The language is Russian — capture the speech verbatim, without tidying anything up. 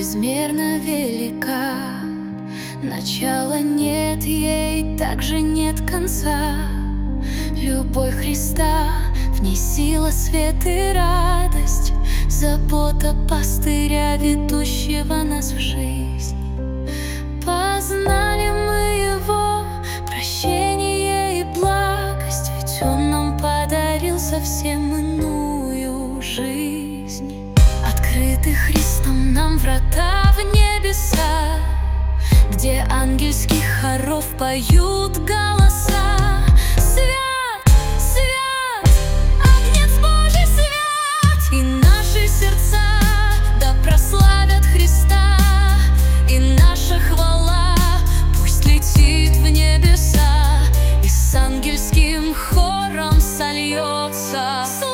безмерно велика. Начала нет ей, также нет конца. Любовь Христа, в ней сила, свет и радость, забота пастыря, ведущего нас в жизнь. Познали мы Его прощение и благость, ведь Он нам подарил совсем иную жизнь. Открыты Христом нам врата в небеса, где ангельских хоров поют голоса. Свят, свят, Агнец Божий свят, и наши сердца да прославят Христа, и наша хвала пусть летит в небеса и с ангельским хором сольется.